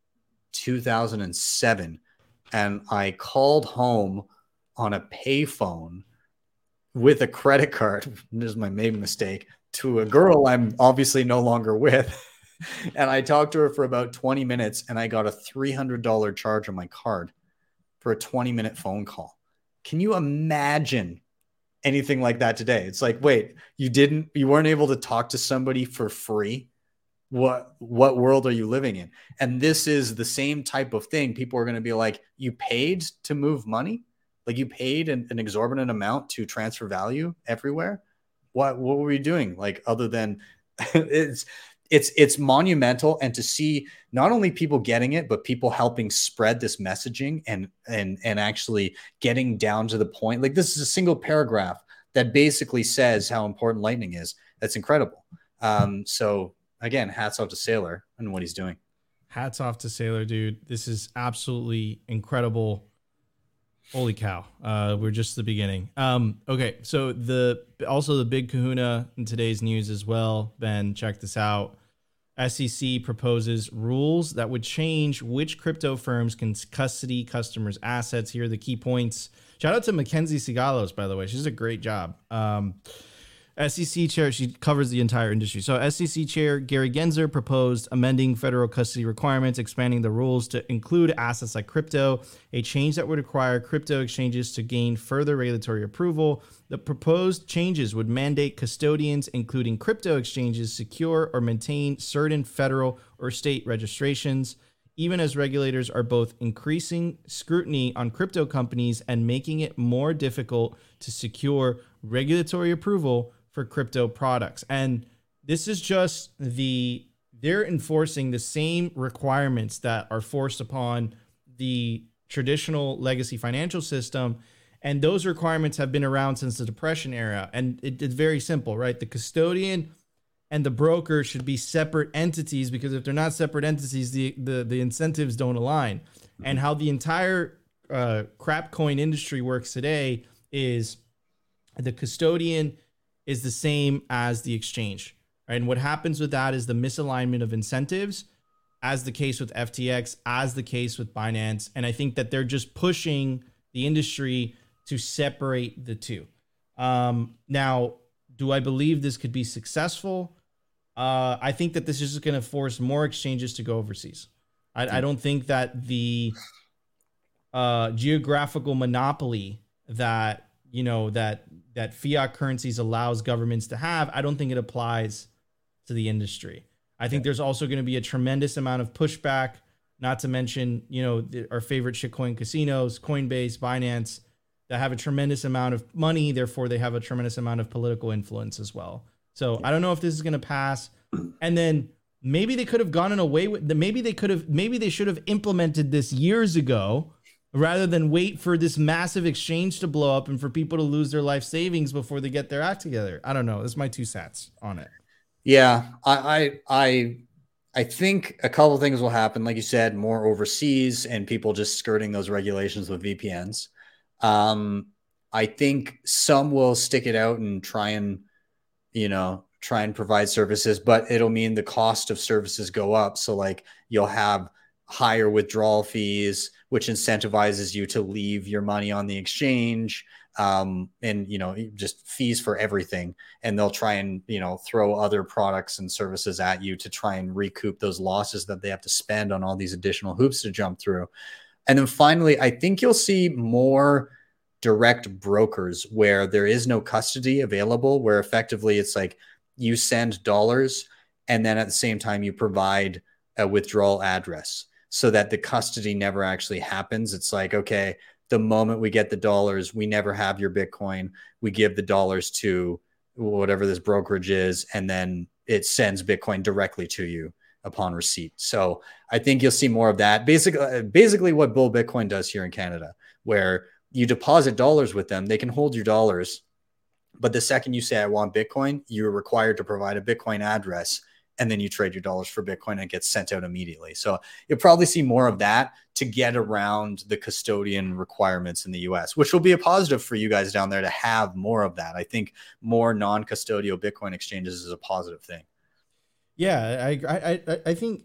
two thousand seven and I called home on a payphone with a credit card. This is my main mistake, to a girl I'm obviously no longer with. And I talked to her for about twenty minutes and I got a three hundred dollars charge on my card for a twenty minute phone call. Can you imagine anything like that today? It's like, wait, you didn't, you weren't able to talk to somebody for free? What, what world are you living in? And this is the same type of thing. People are going to be like, you paid to move money? Like, you paid an, an exorbitant amount to transfer value everywhere? What, what were we doing? Like, other than it's, it's, it's monumental. And to see not only people getting it, but people helping spread this messaging and, and, and actually getting down to the point. Like, this is a single paragraph that basically says how important Lightning is. That's incredible. Um, so again, hats off to Saylor and what he's doing. Hats off to Saylor, dude. This is absolutely incredible. Holy cow. Uh, we're just the beginning. Um, okay. So the, also the big kahuna in today's news as well, Ben, check this out. S E C proposes rules that would change which crypto firms can custody customers' assets. Here are the key points. Shout out to Mackenzie Sigalos, by the way. She does a great job. Um, S E C chair, she covers the entire industry. So S E C chair Gary Gensler proposed amending federal custody requirements, expanding the rules to include assets like crypto, a change that would require crypto exchanges to gain further regulatory approval. The proposed changes would mandate custodians, including crypto exchanges, secure or maintain certain federal or state registrations, even as regulators are both increasing scrutiny on crypto companies and making it more difficult to secure regulatory approval for crypto products. And this is just the, they're enforcing the same requirements that are forced upon the traditional legacy financial system. And those requirements have been around since the Depression era. And it, it's very simple, right? The custodian and the broker should be separate entities, because if they're not separate entities, the, the, the incentives don't align. And how the entire uh, crap coin industry works today is the custodian is the same as the exchange, right? And what happens with that is the misalignment of incentives, as the case with F T X, as the case with Binance. And I think that they're just pushing the industry to separate the two. Um, now, do I believe this could be successful? Uh, I think that this is just going to force more exchanges to go overseas. I, I don't think that the uh, geographical monopoly that, you know, that that fiat currencies allows governments to have, I don't think it applies to the industry. I think there's also going to be a tremendous amount of pushback, not to mention, you know, the, our favorite shitcoin casinos, Coinbase, Binance, that have a tremendous amount of money. Therefore, they have a tremendous amount of political influence as well. So I don't know if this is going to pass. And then maybe they could have gone in a way with, maybe they could have, maybe they should have implemented this years ago rather than wait for this massive exchange to blow up and for people to lose their life savings before they get their act together. I don't know. That's my two cents on it. Yeah, I, I, I, I think a couple of things will happen. Like you said, more overseas and people just skirting those regulations with V P Ns. Um, I think some will stick it out and try and, you know, try and provide services, but it'll mean the cost of services go up. So like you'll have higher withdrawal fees, which incentivizes you to leave your money on the exchange. Um, and, you know, just fees for everything. And they'll try and, you know, throw other products and services at you to try and recoup those losses that they have to spend on all these additional hoops to jump through. And then finally, I think you'll see more direct brokers where there is no custody available, where effectively it's like you send dollars and then at the same time you provide a withdrawal address so that the custody never actually happens. It's like, okay, the moment we get the dollars, we never have your Bitcoin. We give the dollars to whatever this brokerage is, and then it sends Bitcoin directly to you upon receipt. So I think you'll see more of that. Basically, basically what Bull Bitcoin does here in Canada, where you deposit dollars with them, they can hold your dollars, but the second you say, I want Bitcoin, you're required to provide a Bitcoin address, and then you trade your dollars for Bitcoin and it gets sent out immediately. So you'll probably see more of that to get around the custodian requirements in the U S, which will be a positive for you guys down there to have more of that. I think more non-custodial Bitcoin exchanges is a positive thing. Yeah, I I I think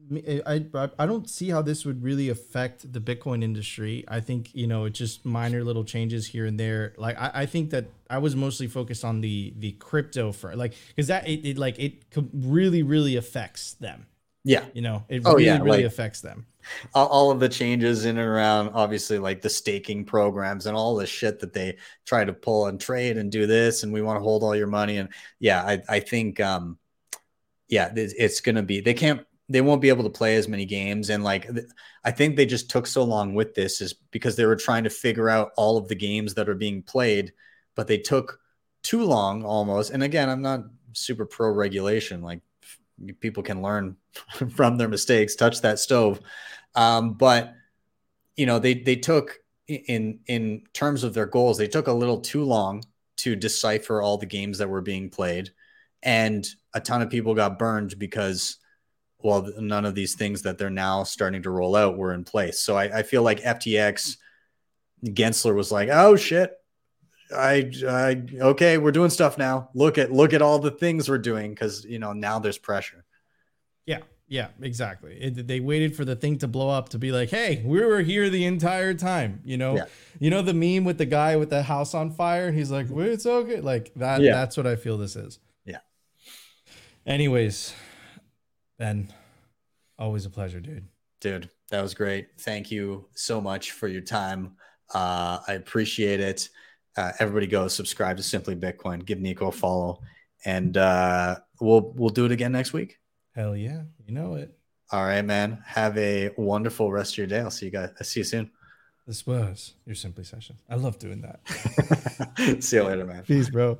I I don't see how this would really affect the Bitcoin industry. I think, you know, it's just minor little changes here and there. Like I, I think that I was mostly focused on the the crypto for like because that it, it like it really really affects them. Yeah, you know, it oh, really yeah, really like, affects them. All of the changes in and around, obviously, like the staking programs and all the shit that they try to pull and trade and do this, and we want to hold all your money. And yeah, I I think um yeah, it's gonna be they can't. They won't be able to play as many games. And like, I think they just took so long with this is because they were trying to figure out all of the games that are being played, but they took too long almost. And again, I'm not super pro regulation. Like people can learn from their mistakes, touch that stove. Um, but you know, they, they took in, in terms of their goals, they took a little too long to decipher all the games that were being played. And a ton of people got burned because well, none of these things that they're now starting to roll out were in place. So I, I feel like F T X, Gensler was like, oh shit, I, I, okay, we're doing stuff now. Look at, look at all the things we're doing. Cause you know, now there's pressure. Yeah. Yeah, exactly. It, they waited for the thing to blow up to be like, hey, we were here the entire time. You know, yeah. You know, the meme with the guy with the house on fire. He's like, well, it's okay. Like that. Yeah. That's what I feel this is. Yeah. Anyways, Ben, always a pleasure, dude. Dude, that was great. Thank you so much for your time. Uh, I appreciate it. Uh, everybody go subscribe to Simply Bitcoin. Give Nico a follow. And uh, we'll we'll do it again next week. Hell yeah. You know it. All right, man. Have a wonderful rest of your day. I'll see you guys. I'll see you soon. This was your Simply session. I love doing that. See you later, man. Peace, bro.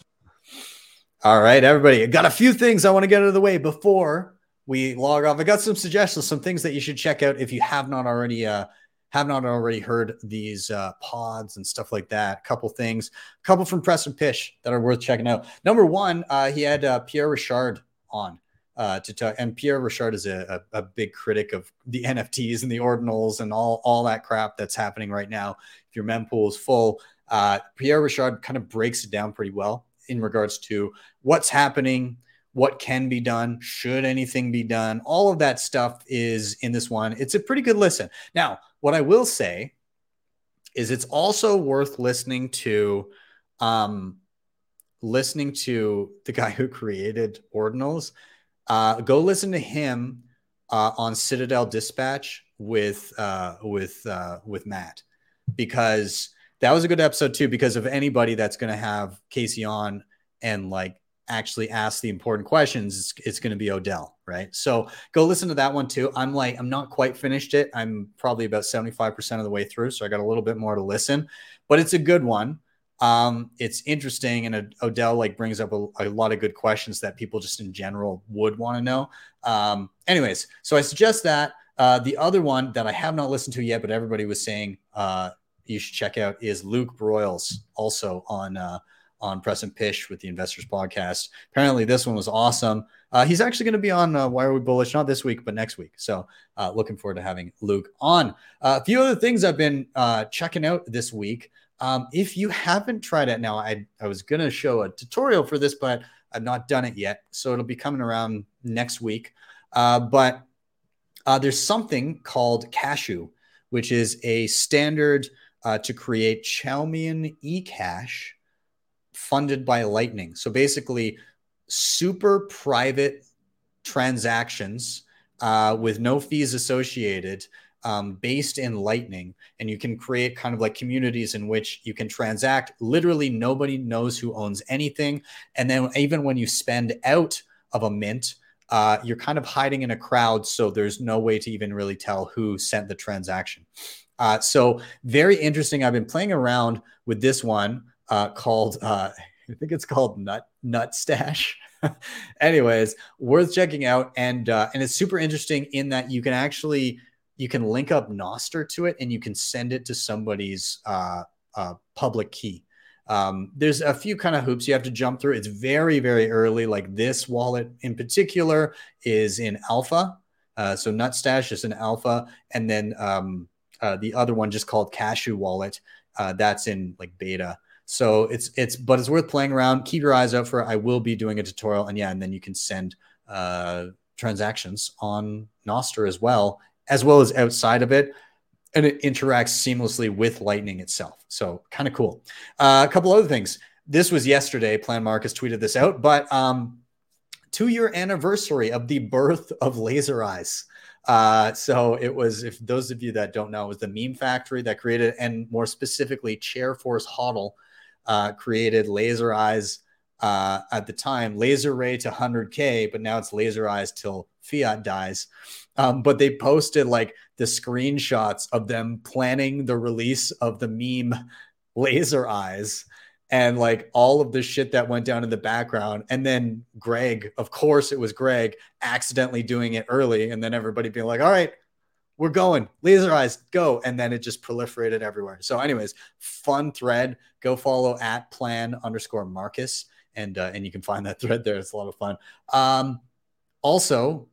All right, everybody. I got a few things I want to get out of the way before we log off. I got some suggestions, some things that you should check out if you have not already uh, have not already heard these uh, pods and stuff like that. A couple things, a couple from Preston Pish that are worth checking out. Number one, uh, he had uh, Pierre Richard on uh, to talk, and Pierre Richard is a, a, a big critic of the N F Ts and the ordinals and all all that crap that's happening right now. If your mempool is full, uh, Pierre Richard kind of breaks it down pretty well in regards to what's happening. What can be done? Should anything be done? All of that stuff is in this one. It's a pretty good listen. Now, what I will say is it's also worth listening to, um, listening to the guy who created Ordinals. Uh, go listen to him uh, on Citadel Dispatch with uh, with uh, with Matt, because that was a good episode too. Because of anybody that's going to have Casey on and like actually ask the important questions, it's, it's going to be Odell, right? So go listen to that one too. I'm like, I'm not quite finished it. I'm probably about seventy-five percent of the way through, so I got a little bit more to listen, but it's a good one. Um, it's interesting, and Odell like brings up a, a lot of good questions that people just in general would want to know. Um, anyways, so I suggest that. Uh, the other one that I have not listened to yet, but everybody was saying uh, you should check out is Luke Broyles, also on uh, on Press and Pish with the Investors Podcast. Apparently, this one was awesome. Uh, he's actually going to be on uh, Why Are We Bullish? Not this week, but next week. So uh, looking forward to having Luke on. Uh, a few other things I've been uh, checking out this week. Um, if you haven't tried it now, I, I was going to show a tutorial for this, but I've not done it yet. So it'll be coming around next week. Uh, but uh, there's something called Cashew, which is a standard uh, to create Chaumian eCash funded by Lightning. So basically super private transactions uh, with no fees associated, Um, based in Lightning, and you can create kind of like communities in which you can transact. Literally nobody knows who owns anything. And then even when you spend out of a mint, uh, you're kind of hiding in a crowd. So there's no way to even really tell who sent the transaction. Uh, so very interesting. I've been playing around with this one uh, called, uh, I think it's called Nut Nut Stash. Anyways, worth checking out. And, uh, and it's super interesting in that you can actually you can link up Nostr to it and you can send it to somebody's uh, uh, public key. Um, there's a few kind of hoops you have to jump through. It's very, very early. Like this wallet in particular is in alpha. Uh, so Nutstash is in alpha. And then um, uh, the other one just called Cashew Wallet, uh, that's in like beta. So it's, it's, but it's worth playing around. Keep your eyes out for it. I will be doing a tutorial, and yeah, and then you can send uh, transactions on Nostr as well, as well as outside of it, and it interacts seamlessly with Lightning itself. So kind of cool. Uh, a couple other things. This was yesterday. Plan Marcus tweeted this out, but um, two-year anniversary of the birth of Laser Eyes. Uh, so it was, if those of you that don't know, it was the meme factory that created, and more specifically, Chairforce Hodl uh, created Laser Eyes uh, at the time. Laser Ray to one hundred K, but now it's Laser Eyes till fiat dies. Um, but they posted like the screenshots of them planning the release of the meme Laser Eyes and like all of the shit that went down in the background. And then Greg, of course it was Greg, accidentally doing it early. And then everybody being like, all right, we're going. Laser Eyes, go. And then it just proliferated everywhere. So anyways, fun thread. Go follow at plan underscore Marcus. And, uh, and you can find that thread there. It's a lot of fun. Um, also,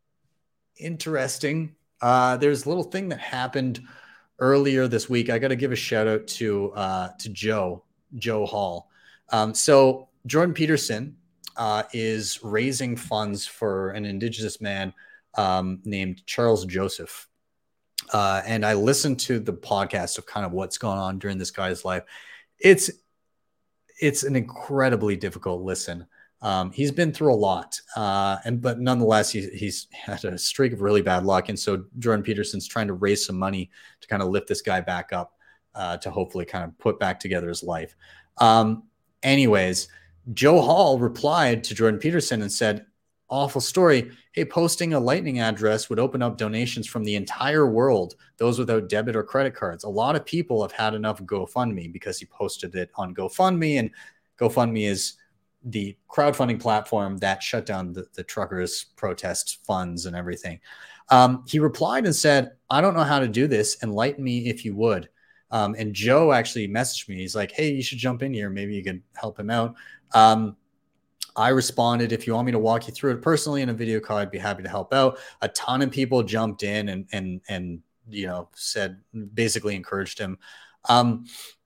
interesting. Uh, there's a little thing that happened earlier this week. I got to give a shout out to uh, to Joe Joe Hall. Um, so Jordan Peterson uh, is raising funds for an Indigenous man um, named Charles Joseph. Uh, and I listened to the podcast of kind of what's going on during this guy's life. It's it's an incredibly difficult listen. Um, he's been through a lot, uh, and but nonetheless, he, he's had a streak of really bad luck. And so Jordan Peterson's trying to raise some money to kind of lift this guy back up uh, to hopefully kind of put back together his life. Um, anyways, Joe Hall replied to Jordan Peterson and said, awful story. Hey, posting a Lightning address would open up donations from the entire world, those without debit or credit cards. A lot of people have had enough GoFundMe because he posted it on GoFundMe, and GoFundMe is the crowdfunding platform that shut down the, the truckers' protest funds and everything. Um, he replied and said, I don't know how to do this. Enlighten me if you would. Um, and Joe actually messaged me. He's like, hey, you should jump in here. Maybe you could help him out. Um, I responded, if you want me to walk you through it personally in a video call, I'd be happy to help out. A ton of people jumped in and, and, and, you know, said, basically encouraged him. Um,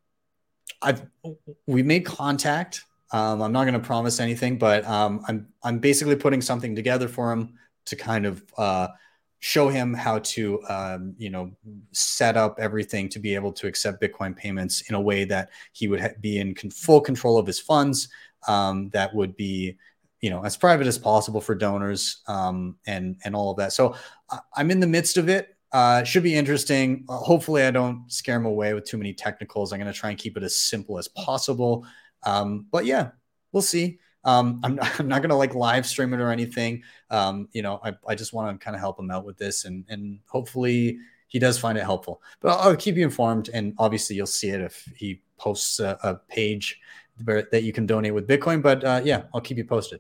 I've, we made contact. Um, I'm not going to promise anything, but um, I'm I'm basically putting something together for him to kind of uh, show him how to um, you know set up everything to be able to accept Bitcoin payments in a way that he would ha- be in con- full control of his funds. Um, that would be you know as private as possible for donors um, and and all of that. So I- I'm in the midst of it. Uh, should be interesting. Uh, hopefully I don't scare them away with too many technicals. I'm going to try and keep it as simple as possible. Um, but yeah, we'll see. Um, I'm not, I'm not going to like live stream it or anything. Um, you know, I, I just want to kind of help him out with this, and, and hopefully he does find it helpful, but I'll, I'll keep you informed. And obviously you'll see it if he posts a, a page where, that you can donate with Bitcoin, but uh, yeah, I'll keep you posted.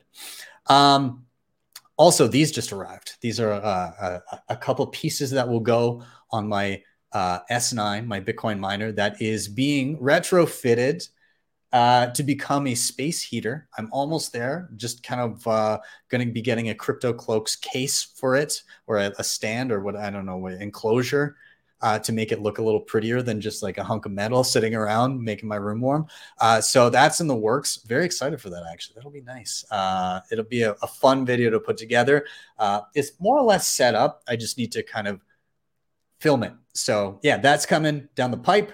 Um, Also, these just arrived. These are uh, a, a couple pieces that will go on my uh, S nine, my Bitcoin miner, that is being retrofitted uh, to become a space heater. I'm almost there. Just kind of uh, going to be getting a Crypto Cloaks case for it, or a, a stand, or what, I don't know, what enclosure. Uh, to make it look a little prettier than just like a hunk of metal sitting around making my room warm. Uh, so that's in the works. Very excited for that, actually. That'll be nice. Uh, it'll be a, a fun video to put together. Uh, it's more or less set up. I just need to kind of film it. So yeah, that's coming down the pipe.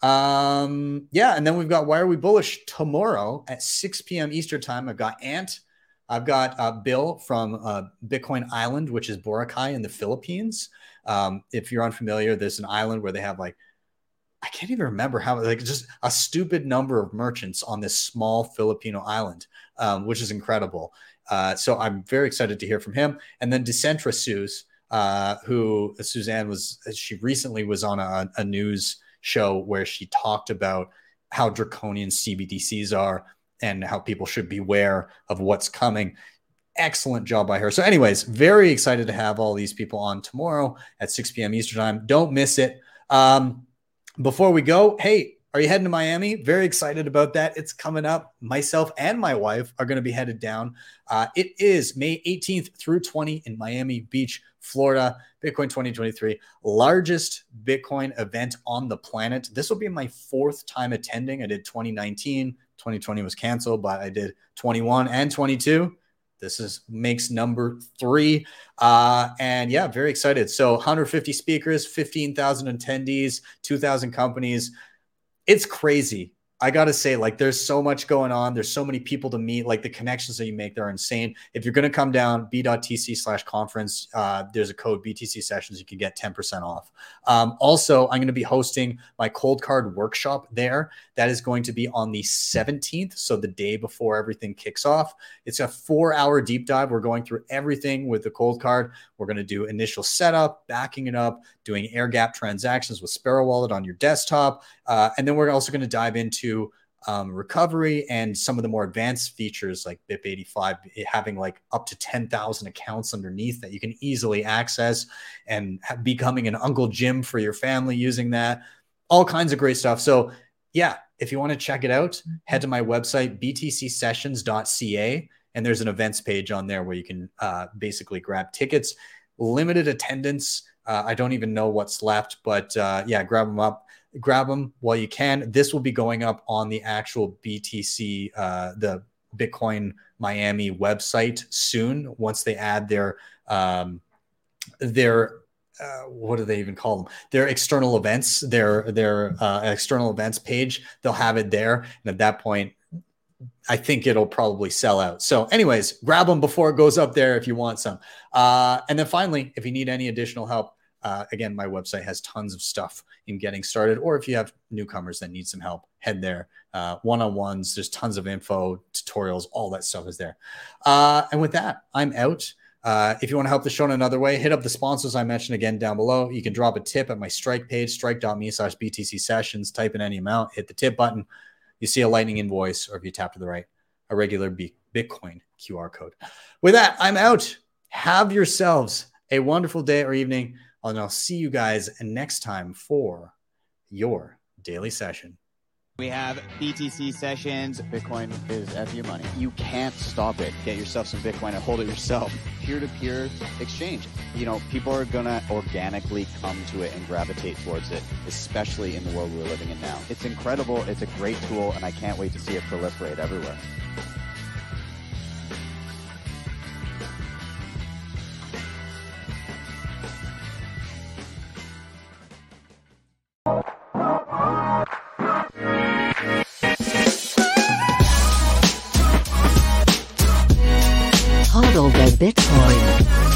Um, yeah, and then we've got Why Are We Bullish tomorrow at six p.m. Eastern time. I've got Ant. I've got uh, Bill from uh, Bitcoin Island, which is Boracay in the Philippines. Um, if you're unfamiliar, there's an island where they have like, I can't even remember how, like just a stupid number of merchants on this small Filipino island, um, which is incredible. Uh, so I'm very excited to hear from him. And then Decentra Suze, uh, who Suzanne was, she recently was on a, a news show where she talked about how draconian C B D Cs are and how people should beware of what's coming. Excellent job by her. So anyways, very excited to have all these people on tomorrow at six p.m. Eastern time. Don't miss it. Um, before we go, hey, are you heading to Miami? Very excited about that. It's coming up. Myself and my wife are going to be headed down. Uh, it is May eighteenth through twentieth in Miami Beach, Florida. Bitcoin twenty twenty-three, largest Bitcoin event on the planet. This will be my fourth time attending. I did twenty nineteen. twenty twenty was canceled, but I did twenty-one and twenty-two. This is makes number three. Uh, and yeah, very excited. So one hundred fifty speakers, fifteen thousand attendees, two thousand companies. It's crazy. I got to say, like, there's so much going on. There's so many people to meet. Like, the connections that you make, they're insane. If you're going to come down, b.tc slash conference, uh, there's a code B T C sessions. You can get ten percent off. Um, also, I'm going to be hosting my cold card workshop there. That is going to be on the seventeenth, so the day before everything kicks off. It's a four-hour deep dive. We're going through everything with the cold card. We're going to do initial setup, backing it up, doing air gap transactions with Sparrow Wallet on your desktop. Uh, and then we're also going to dive into um, recovery and some of the more advanced features like B I P eighty-five, having like up to ten thousand accounts underneath that you can easily access, and becoming an Uncle Jim for your family using that. All kinds of great stuff. So yeah, if you want to check it out, head to my website, b t c sessions dot c a, and there's an events page on there where you can uh, basically grab tickets. Limited attendance. Uh, I don't even know what's left, but uh, yeah, grab them up. Grab them while you can. This will be going up on the actual B T C, uh, the Bitcoin Miami website soon. Once they add their um, their uh, what do they even call them? Their external events, their their uh, external events page. They'll have it there, and at that point, I think it'll probably sell out. So, anyways, grab them before it goes up there if you want some. Uh, and then finally, if you need any additional help. Uh, again, my website has tons of stuff in getting started, or if you have newcomers that need some help, head there. Uh, one-on-ones, there's tons of info, tutorials, all that stuff is there. Uh, and with that, I'm out. Uh, if you want to help the show in another way, hit up the sponsors I mentioned again down below. You can drop a tip at my Strike page, strike.me slash BTC sessions, type in any amount, hit the tip button. You see a Lightning invoice, or if you tap to the right, a regular B- Bitcoin Q R code. With that, I'm out. Have yourselves a wonderful day or evening. And I'll see you guys next time for your daily session. We have B T C sessions. Bitcoin is F U money. You can't stop it. Get yourself some Bitcoin and hold it yourself. Peer-to-peer exchange. You know, people are going to organically come to it and gravitate towards it, especially in the world we're living in now. It's incredible. It's a great tool, and I can't wait to see it proliferate everywhere. Hodl the Bitcoin.